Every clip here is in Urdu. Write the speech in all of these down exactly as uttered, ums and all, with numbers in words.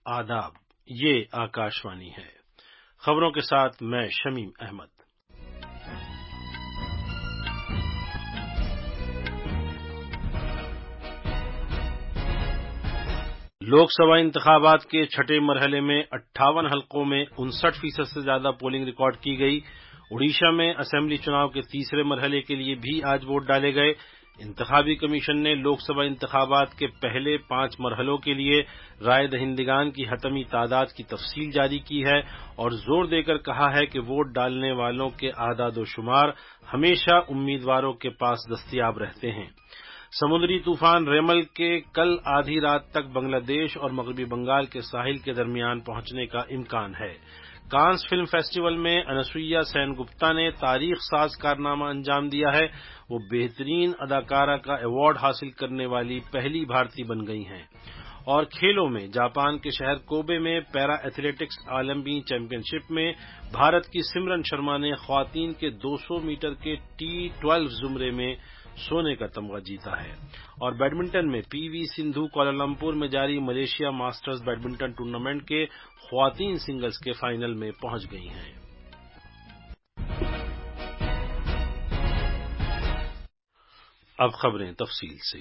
آداب، یہ آکاشوانی ہے۔ خبروں کے ساتھ میں شمیم احمد۔ لوک سبھا انتخابات کے چھٹے مرحلے میں اٹھاون حلقوں میں انسٹھ فیصد سے زیادہ پولنگ ریکارڈ کی گئی۔ اڈیشہ میں اسمبلی چناؤ کے تیسرے مرحلے کے لیے بھی آج ووٹ ڈالے گئے۔ انتخابی کمیشن نے لوک سبھا انتخابات کے پہلے پانچ مرحلوں کے لیے رائے دہندگان کی حتمی تعداد کی تفصیل جاری کی ہے اور زور دے کر کہا ہے کہ ووٹ ڈالنے والوں کے اعداد و شمار ہمیشہ امیدواروں کے پاس دستیاب رہتے ہیں۔ سمندری طوفان ریمل کے کل آدھی رات تک بنگلہ دیش اور مغربی بنگال کے ساحل کے درمیان پہنچنے کا امکان ہے۔ کانز فلم فیسٹیول میں انسویا سین گپتا نے تاریخ ساز کارنامہ انجام دیا ہے۔ وہ بہترین اداکارہ کا ایوارڈ حاصل کرنے والی پہلی بھارتی بن گئی ہیں۔ اور کھیلوں میں جاپان کے شہر کوبے میں پیرا ایتھلیٹکس عالمی چیمپئن شپ میں بھارت کی سمرن شرما نے خواتین کے دو سو میٹر کے ٹی ٹویلو زمرے میں سونے کا تمغہ جیتا ہے۔ اور بیڈمنٹن میں پی وی سندھو کوالالمپور میں جاری ملیشیا ماسٹرز بیڈمنٹن ٹورنامنٹ کے خواتین سنگلز کے فائنل میں پہنچ گئی ہیں۔ اب خبریں تفصیل سے۔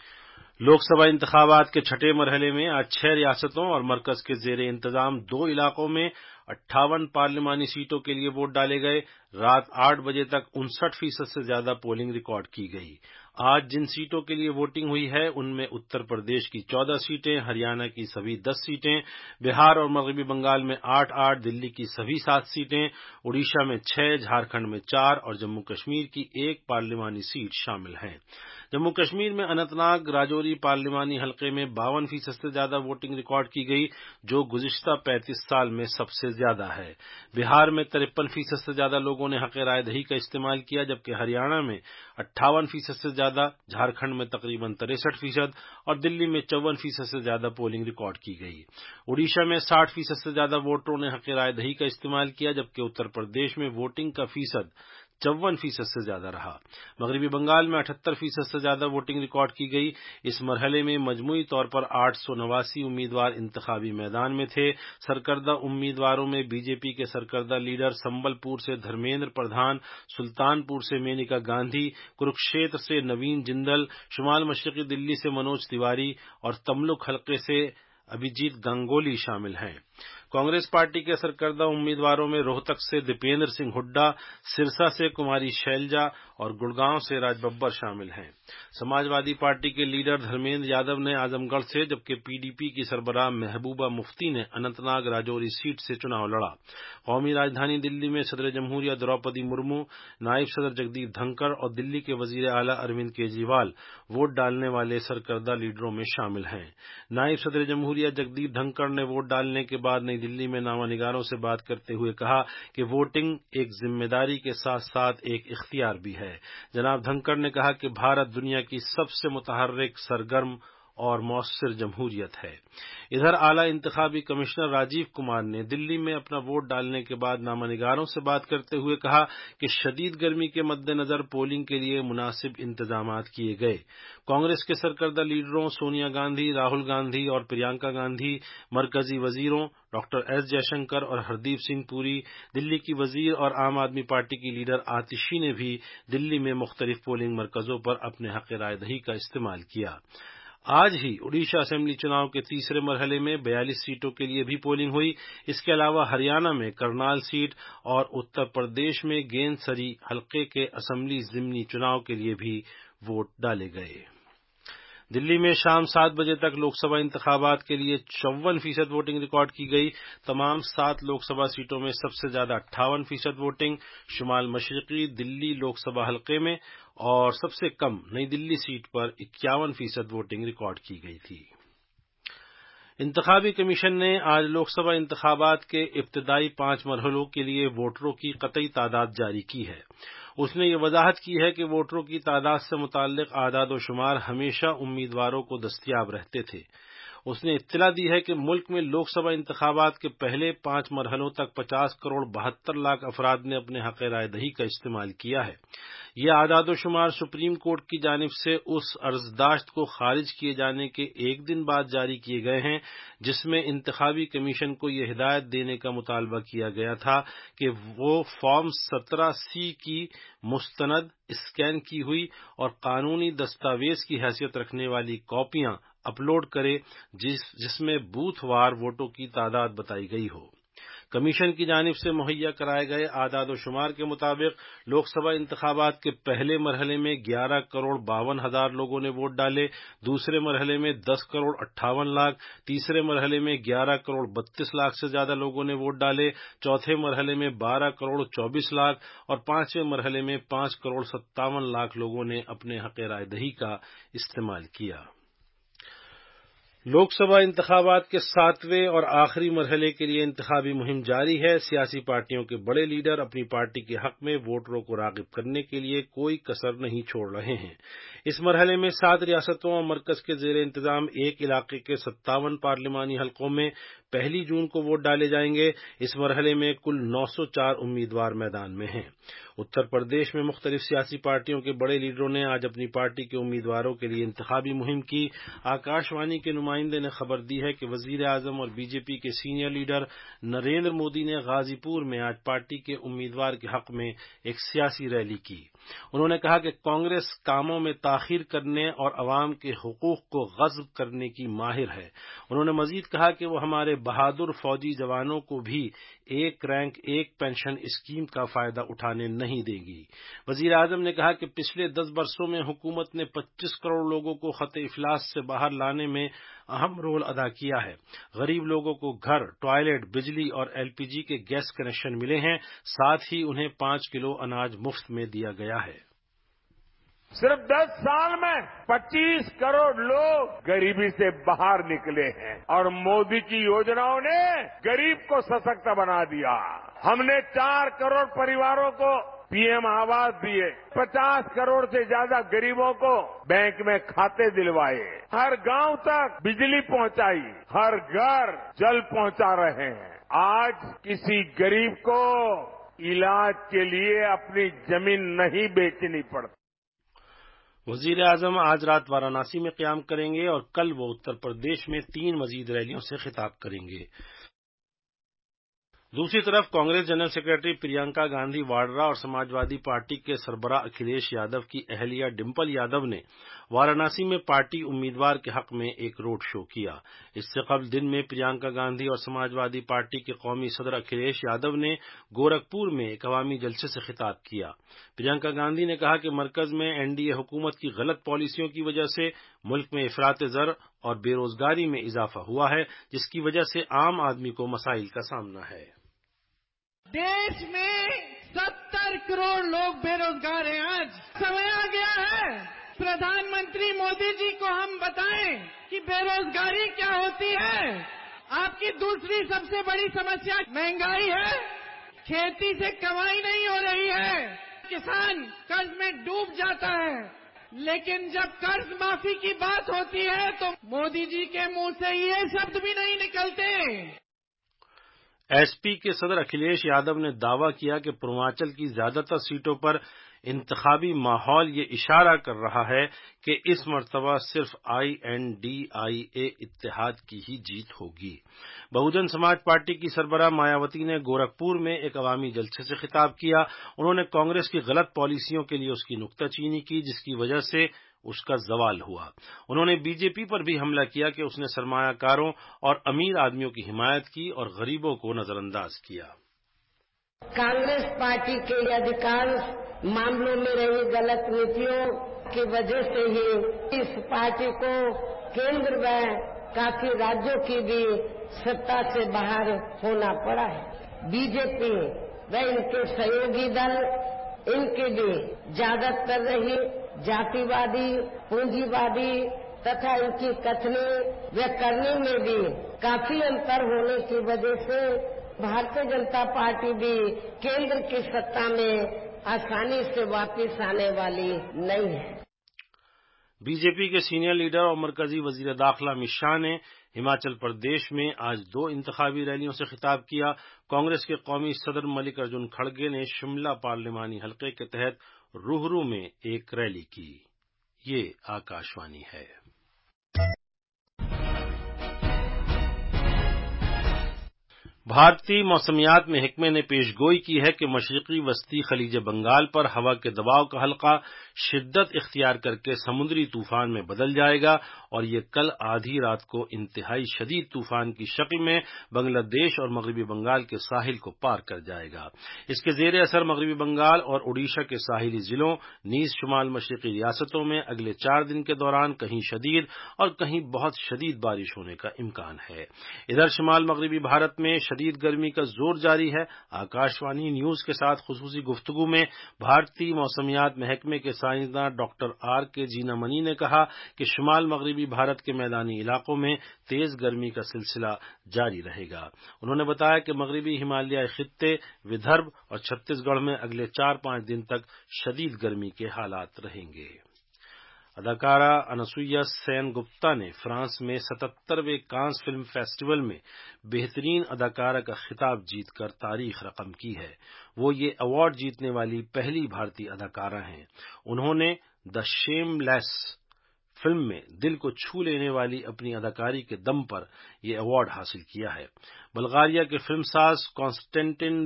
لوک سبھا انتخابات کے چھٹے مرحلے میں آج چھ ریاستوں اور مرکز کے زیر انتظام دو علاقوں میں اٹھاون پارلیمانی سیٹوں کے لیے ووٹ ڈالے گئے۔ رات آٹھ بجے تک انسٹھ فیصد سے زیادہ پولنگ ریکارڈ کی گئی۔ آج جن سیٹوں کے لیے ووٹنگ ہوئی ہے ان میں اتر پردیش کی چودہ سیٹیں، ہریانہ کی سبھی دس سیٹیں، بہار اور مغربی بنگال میں آٹھ آٹھ، دلی کی سبھی سات سیٹیں، اڈیشہ میں چھ، جھارکھنڈ میں چار اور جموں کشمیر کی ایک پارلیمانی سیٹ شامل ہیں۔ جموں کشمیر میں اننت ناگ راجوری پارلیمانی حلقے میں باون فیصد سے زیادہ ووٹنگ ریکارڈ کی گئی، جو گزشتہ پینتیس سال میں سب سے زیادہ ہے۔ بہار میں ترپن فیصد سے زیادہ لوگوں نے حق رائے دہی کا استعمال کیا، جبکہ ہریانہ میں اٹھاون فیصد سے زیادہ، جھارکھنڈ میں تقریباً تریسٹھ فیصد اور دلی میں چون فیصد سے زیادہ پولنگ ریکارڈ کی گئی۔ اڈیشہ میں ساٹھ فیصد سے زیادہ ووٹروں نے حق رائے دہی کا استعمال کیا، جبکہ اتر پردیش میں ووٹنگ کا فیصد چون فیصد سے زیادہ رہا۔ مغربی بنگال میں اٹھہتر فیصد سے زیادہ ووٹنگ ریکارڈ کی گئی۔ اس مرحلے میں مجموعی طور پر آٹھ سو نواسی امیدوار انتخابی میدان میں تھے۔ سرکردہ امیدواروں میں بی جے پی کے سرکردہ لیڈر سنبل پور سے دھرمیندر پردھان، سلطان پور سے مینیکا گاندھی، کروکشیتر سے نوین جندل، شمال مشرقی دلی سے منوج تیواری اور تملک حلقے سے ابھیجیت گانگولی شامل ہیں۔ کانگریس پارٹی کے سرکردہ امیدواروں میں روہتک سے دیپیندر سنگھ ہڈا، سرسا سے کماری شیلجا اور گڑگاؤں سے راج ببر شامل ہیں۔ سماج وادی پارٹی کے لیڈر دھرمیندر یادو نے اعظم گڑھ سے، جبکہ پی ڈی پی کی سربراہ محبوبہ مفتی نے اننت ناگ راجوری سیٹ سے چناؤ لڑا۔ قومی راجدھانی دلی میں صدر جمہوریہ دروپدی مرمو، نائب صدر جگدیپ دھنکڑ اور دلی کے وزیر اعلیٰ اروند کیجریوال ووٹ ڈالنے والے سرکردہ لیڈروں میں شامل ہیں۔ نائب صدر جمہوریہ جگدیپ دھنکڑ نے ووٹ ڈالنے کے بعد نئی دلی میں نامہ نگاروں سے بات کرتے ہوئے کہا کہ ووٹنگ ایک ذمہ داری کے ساتھ ساتھ ایک اختیار بھی ہے۔ جناب دھنکڑ نے کہا کہ بھارت دنیا کی سب سے متحرک، سرگرم اور مؤثر جمہوریت ہے۔ ادھر اعلیٰ انتخابی کمشنر راجیو کمار نے دلی میں اپنا ووٹ ڈالنے کے بعد نامہ نگاروں سے بات کرتے ہوئے کہا کہ شدید گرمی کے مد نظر پولنگ کے لیے مناسب انتظامات کیے گئے۔ کانگریس کے سرکردہ لیڈروں سونیا گاندھی، راہل گاندھی اور پرینکا گاندھی، مرکزی وزیروں ڈاکٹر ایس جے شنکر اور ہردیپ سنگھ پوری، دلی کی وزیر اور عام آدمی پارٹی کی لیڈر آتشی نے بھی دلی میں مختلف پولنگ مرکزوں پر اپنے حق رائے دہی کا استعمال کیا۔ آج ہی اڈیشہ اسمبلی چناؤ کے تیسرے مرحلے میں بیالیس سیٹوں کے لیے بھی پولنگ ہوئی۔ اس کے علاوہ ہریانہ میں کرنال سیٹ اور اتر پردیش میں گیند سری حلقے کے اسمبلی ضمنی چناؤ کے لیے بھی ووٹ ڈالے گئے۔ دلی میں شام سات بجے تک لوک سبھا انتخابات کے لیے چون فیصد ووٹنگ ریکارڈ کی گئی۔ تمام سات لوک سبھا سیٹوں میں سب سے زیادہ اٹھاون فیصد ووٹنگ شمال مشرقی دلی لوک سبھا حلقے میں اور سب سے کم نئی دلی سیٹ پر اکیاون فیصد ووٹنگ ریکارڈ کی گئی تھی۔ انتخابی کمیشن نے آج لوک سبھا انتخابات کے ابتدائی پانچ مرحلوں کے لیے ووٹروں کی قطعی تعداد جاری کی ہے۔ اس نے یہ وضاحت کی ہے کہ ووٹروں کی تعداد سے متعلق اعداد و شمار ہمیشہ امیدواروں کو دستیاب رہتے تھے۔ اس نے اطلاع دی ہے کہ ملک میں لوک سبھا انتخابات کے پہلے پانچ مرحلوں تک پچاس کروڑ بہتر لاکھ افراد نے اپنے حق رائے دہی کا استعمال کیا ہے۔ یہ اعداد و شمار سپریم کورٹ کی جانب سے اس عرضداشت کو خارج کیے جانے کے ایک دن بعد جاری کیے گئے ہیں جس میں انتخابی کمیشن کو یہ ہدایت دینے کا مطالبہ کیا گیا تھا کہ وہ فارم سترہ سی کی مستند، اسکین کی ہوئی اور قانونی دستاویز کی حیثیت رکھنے والی کاپیاں اپلوڈ کرے جس جس میں بوتھ وار ووٹوں کی تعداد بتائی گئی ہو۔ کمیشن کی جانب سے مہیا کرائے گئے اعداد و شمار کے مطابق لوک سبھا انتخابات کے پہلے مرحلے میں گیارہ کروڑ باون ہزار لوگوں نے ووٹ ڈالے، دوسرے مرحلے میں دس کروڑ اٹھاون لاکھ، تیسرے مرحلے میں گیارہ کروڑ بتیس لاکھ سے زیادہ لوگوں نے ووٹ ڈالے، چوتھے مرحلے میں بارہ کروڑ چوبیس لاکھ اور پانچویں مرحلے میں پانچ کروڑ ستاون لاکھ لوگوں نے اپنے حق رائے دہی کا استعمال کیا۔ لوک سبھا انتخابات کے ساتویں اور آخری مرحلے کے لیے انتخابی مہم جاری ہے۔ سیاسی پارٹیوں کے بڑے لیڈر اپنی پارٹی کے حق میں ووٹروں کو راغب کرنے کے لیے کوئی کسر نہیں چھوڑ رہے ہیں۔ اس مرحلے میں سات ریاستوں اور مرکز کے زیر انتظام ایک علاقے کے ستاون پارلیمانی حلقوں میں پہلی جون کو ووٹ ڈالے جائیں گے۔ اس مرحلے میں کل نو سو چار امیدوار میدان میں ہیں۔ اتر پردیش میں مختلف سیاسی پارٹیوں کے بڑے لیڈروں نے آج اپنی پارٹی کے امیدواروں کے لیے انتخابی مہم کی۔ آکاش وانی کے نمائندے نے خبر دی ہے کہ وزیر اعظم اور بی جے پی کے سینئر لیڈر نریندر مودی نے غازی پور میں آج پارٹی کے امیدوار کے حق میں ایک سیاسی ریلی کی۔ انہوں نے کہا کہ کانگریس کاموں میں تاخیر کرنے اور عوام کے حقوق کو غصب کرنے کی ماہر ہے۔ انہوں نے مزید کہا کہ وہ ہمارے بہادر فوجی جوانوں کو بھی ایک رینک ایک پینشن اسکیم کا فائدہ اٹھانے نہیں دے گی۔ وزیر اعظم نے کہا کہ پچھلے دس برسوں میں حکومت نے پچیس کروڑ لوگوں کو خط افلاس سے باہر لانے میں اہم رول ادا کیا ہے۔ غریب لوگوں کو گھر، ٹوائلٹ، بجلی اور ایل پی جی کے گیس کنیکشن ملے ہیں، ساتھ ہی انہیں پانچ کلو اناج مفت میں دیا گیا ہے۔ صرف دس سال میں پچیس کروڑ لوگ غریبی سے باہر نکلے ہیں اور مودی کی یوجناؤں نے غریب کو سشکت بنا دیا۔ ہم نے چار کروڑ پریواروں کو پی ایم آواس دیے، پچاس کروڑ سے زیادہ غریبوں کو بینک میں کھاتے دلوائے، ہر گاؤں تک بجلی پہنچائی، ہر گھر جل پہنچا رہے ہیں۔ آج کسی غریب کو علاج کے لیے اپنی زمین نہیں بیچنی پڑتی۔ وزیر اعظم آج رات وارانسی میں قیام کریں گے اور کل وہ اتر پردیش میں تین مزید ریلیوں سے خطاب کریں گے۔ دوسری طرف کانگریس جنرل سیکرٹری پرینکا گاندھی واڈرا اور سماجوادی پارٹی کے سربراہ اکھلیش یادو کی اہلیہ ڈمپل یادو نے وارانسی میں پارٹی امیدوار کے حق میں ایک روڈ شو کیا۔ اس سے قبل دن میں پرینکا گاندھی اور سماجوادی پارٹی کے قومی صدر اکھلیش یادو نے گورکھپور میں ایک عوامی جلسے سے خطاب کیا۔ پرینکا گاندھی نے کہا کہ مرکز میں این ڈی اے حکومت کی غلط پالیسیوں کی وجہ سے ملک میں افراط زر اور بے روزگاری میں اضافہ ہوا ہے، جس کی وجہ سے عام آدمی کو مسائل کا سامنا ہے۔ دیش میں ستر کروڑ لوگ بے روزگار ہیں۔ آج سمے آ گیا ہے پردھان منتری مودی جی کو ہم بتائیں کہ بے روزگاری کیا ہوتی ہے۔ آپ کی دوسری سب سے بڑی سمسیا مہنگائی ہے، کھیتی سے کمائی نہیں ہو رہی ہے، کسان قرض میں ڈوب جاتا ہے، لیکن جب قرض معافی کی بات ہوتی ہے تو مودی جی کے منہ سے یہ شبد بھی نہیں نکلتے۔ ایس پی کے صدر اکھلیش یادو نے دعویٰ کیا کہ پورانچل کی زیادہ تر سیٹوں پر انتخابی ماحول یہ اشارہ کر رہا ہے کہ اس مرتبہ صرف آئی این ڈی آئی اے اتحاد کی ہی جیت ہوگی۔ بہوجن سماج پارٹی کی سربراہ مایاوتی نے گورکھپور میں ایک عوامی جلسے سے خطاب کیا۔ انہوں نے کانگریس کی غلط پالیسیوں کے لیے اس کی نکتہ چینی کی، جس کی وجہ سے اس کا زوال ہوا۔ انہوں نے بی جے پی پر بھی حملہ کیا کہ اس نے سرمایہ کاروں اور امیر آدمیوں کی حمایت کی اور غریبوں کو نظر انداز کیا۔ کانگریس پارٹی کے ادھکانش معاملوں میں رہی غلط نیتیوں کی وجہ سے ہی اس پارٹی کو کیندر میں کافی راجیوں کی بھی ستا سے باہر ہونا پڑا ہے۔ بی جے پی و ان کے سہیوگی دل ان کی بھی زیادہ کر رہی جاتی وادی، پونجی وادی تتھا ان کی کتھنی و کرنی میں بھی کافی انتر ہونے کی وجہ سے بھارتیہ جنتا پارٹی بھی کیندر کی ستا میں آسانی سے واپس آنے والی نہیں ہے۔ بی جے پی کے سینئر لیڈر اور مرکزی وزیر داخلہ امت شاہ نے ہماچل پردیش میں آج دو انتخابی ریلیوں سے خطاب کیا۔ کانگریس کے قومی صدر ملک ارجن کھڑگے نے شملہ پارلیمانی حلقے کے تحت روہرو میں ایک ریلی کی۔ یہ آکاشوانی ہے۔ بھارتی موسمیات محکمے نے پیش گوئی کی ہے کہ مشرقی وسطی خلیج بنگال پر ہوا کے دباؤ کا حلقہ شدت اختیار کر کے سمندری طوفان میں بدل جائے گا اور یہ کل آدھی رات کو انتہائی شدید طوفان کی شکل میں بنگلہ دیش اور مغربی بنگال کے ساحل کو پار کر جائے گا۔ اس کے زیر اثر مغربی بنگال اور اڈیشہ کے ساحلی ضلعوں نیز شمال مشرقی ریاستوں میں اگلے چار دن کے دوران کہیں شدید اور کہیں بہت شدید بارش ہونے کا امکان ہے۔ ادھر شمال مغربی بھارت میں شدید گرمی کا زور جاری ہے۔ آکاشوانی نیوز کے ساتھ خصوصی گفتگو میں بھارتی موسمیات محکمے کے سائنسداں ڈاکٹر آر کے جینا منی نے کہا کہ شمال مغربی بھارت کے میدانی علاقوں میں تیز گرمی کا سلسلہ جاری رہے گا۔ انہوں نے بتایا کہ مغربی ہمالیائی خطے، ودربھ اور چھتیس گڑھ میں اگلے چار پانچ دن تک شدید گرمی کے حالات رہیں گے۔ اداکارہ انسویا سین گپتا نے فرانس میں ستترویں کانز فلم فیسٹیول میں بہترین اداکارہ کا خطاب جیت کر تاریخ رقم کی ہے۔ وہ یہ ایوارڈ جیتنے والی پہلی بھارتی اداکارہ ہیں۔ انہوں نے دی شیم لیس فلم میں دل کو چھو لینے والی اپنی اداکاری کے دم پر یہ ایوارڈ حاصل کیا ہے۔ بلغاریہ کے فلم ساز کانسٹنٹن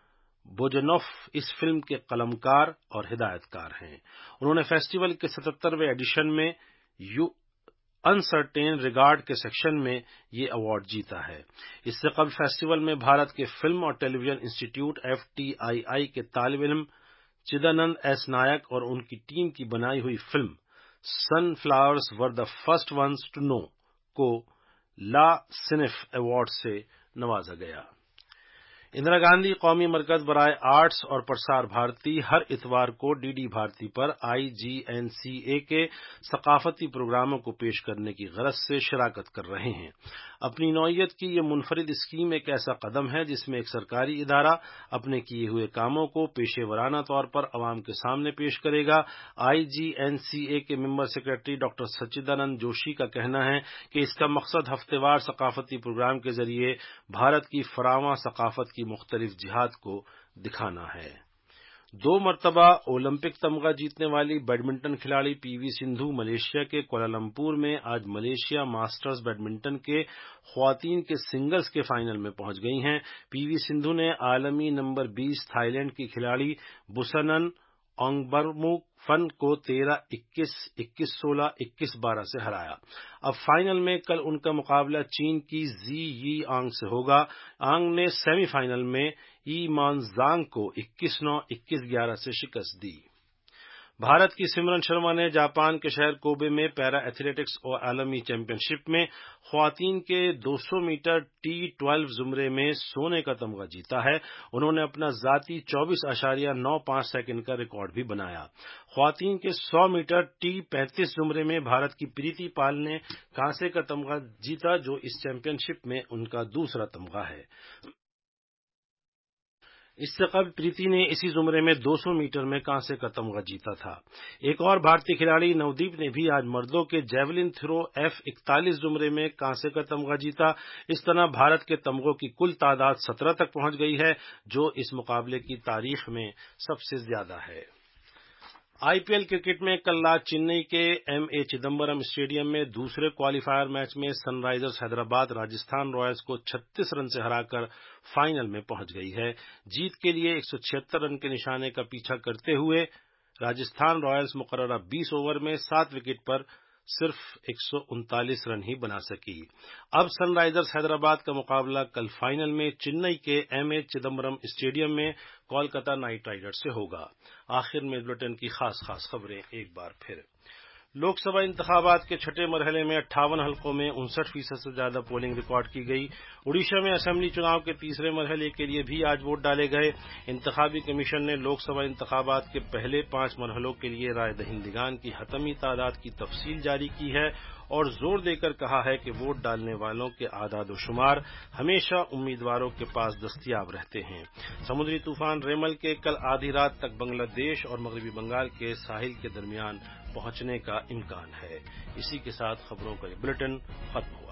بوجنوف اس فلم کے قلمکار اور ہدایت کار ہیں۔ انہوں نے فیسٹیول کے ستترویں ایڈیشن میں یو انسرٹین ریگارڈ کے سیکشن میں یہ ایوارڈ جیتا ہے۔ اس سے قبل فیسٹیول میں بھارت کے فلم اور ٹیلی ویژن انسٹی ٹیوٹ ایف ٹی آئی آئی کے طالب علم چدانند ایس نائک اور ان کی ٹیم کی بنائی ہوئی film sunflowers were the first ones to know کو لا سنف ایوارڈ سے نوازا گیا۔ اندرا گاندھی قومی مرکز برائے آرٹس اور پرسار بھارتی ہر اتوار کو ڈی ڈی بھارتی پر آئی جی این سی اے کے ثقافتی پروگراموں کو پیش کرنے کی غرض سے شراکت کر رہے ہیں۔ اپنی نوعیت کی یہ منفرد اسکیم ایک ایسا قدم ہے جس میں ایک سرکاری ادارہ اپنے کیے ہوئے کاموں کو پیشے ورانہ طور پر عوام کے سامنے پیش کرے گا۔ آئی جی این سی اے کے member secretary doctor Sachchidanand Joshi کا کہنا ہے کہ اس کا مقصد ہفتہ وار ثقافتی پروگرام کے ذریعے بھارت کی فراواں ثقافت کی مختلف جہات کو دکھانا ہے۔ دو مرتبہ اولمپک تمغہ جیتنے والی بیڈمنٹن کھلاڑی پی وی سندھو ملیشیا کے کوالالمپور میں آج ملیشیا ماسٹرز بیڈمنٹن کے خواتین کے سنگلز کے فائنل میں پہنچ گئی ہیں۔ پی وی سندھو نے عالمی نمبر بیس تھائی لینڈ کی کھلاڑی بوسنن اونگبرموفن کو تیرہ اکیس، اکیس سولہ، اکیس بارہ سے ہرایا۔ اب فائنل میں کل ان کا مقابلہ چین کی زی یی آنگ سے ہوگا۔ آنگ نے سیمی فائنل میں ای مان زانگ کو اکیس نو، اکیس گیارہ سے شکست دی۔ بھارت کی سمرن شرما نے جاپان کے شہر کوبے میں پیرا ایتھلیٹکس عالمی چیمپئن شپ میں خواتین کے دو سو میٹر ٹی بارہ زمرے میں سونے کا تمغہ جیتا ہے۔ انہوں نے اپنا ذاتی چوبیس اشاریہ نو پانچ سیکنڈ کا ریکارڈ بھی بنایا۔ خواتین کے سو میٹر ٹی پینتیس زمرے میں بھارت کی پریتی پال نے کانسے کا تمغہ جیتا، جو اس چیمپئن شپ میں ان کا دوسرا تمغہ ہے۔ اس سے قبل پریتی نے اسی زمرے میں دو سو میٹر میں کانسے کا تمغہ جیتا تھا۔ ایک اور بھارتی کھلاڑی نودیپ نے بھی آج مردوں کے جیولن تھرو ایف اکتالیس زمرے میں کانسے کا تمغہ جیتا۔ اس طرح بھارت کے تمغوں کی کل تعداد سترہ تک پہنچ گئی ہے، جو اس مقابلے کی تاریخ میں سب سے زیادہ ہے۔ آئی پی ایل کرکٹ میں کل رات چنئی کے ایم اے چدمبرم اسٹیڈیم میں دوسرے کوالیفائر میچ میں Sunrisers Hyderabad Rajasthan Royals کو چھتیس رن سے ہرا کر فائنل میں پہنچ گئی ہے۔ جیت کے لیے ایک سو چھہتر رن کے نشانے کا پیچھا کرتے ہوئے راجستھان رائلز مقررہ بیس اوور میں سات وکٹ پر صرف ایک سو انتالیس رن ہی بنا سکی۔ اب سن رائزرز حیدرآباد کا مقابلہ کل فائنل میں چنئی کے ایم اے چدمبرم اسٹیڈیم میں کولکتہ نائٹ رائڈرز سے ہوگا۔ آخر میں بلیٹن کی خاص خاص خبریں ایک بار پھر۔ لوک سبھا انتخابات کے چھٹے مرحلے میں اٹھاون حلقوں میں انسٹھ فیصد سے زیادہ پولنگ ریکارڈ کی گئی۔ اڈیشہ میں اسمبلی چناؤ کے تیسرے مرحلے کے لیے بھی آج ووٹ ڈالے گئے۔ انتخابی کمیشن نے لوک سبھا انتخابات کے پہلے پانچ مرحلوں کے لیے رائے دہندگان کی حتمی تعداد کی تفصیل جاری کی ہے اور زور دے کر کہا ہے کہ ووٹ ڈالنے والوں کے اعداد و شمار ہمیشہ امیدواروں کے پاس دستیاب رہتے ہیں۔ سمندری طوفان ریمل کے کل آدھی رات تک بنگلہ دیش اور مغربی بنگال کے ساحل کے درمیان پہنچنے کا امکان ہے۔ اسی کے ساتھ خبروں کا یہ بلیٹن ختم ہوا۔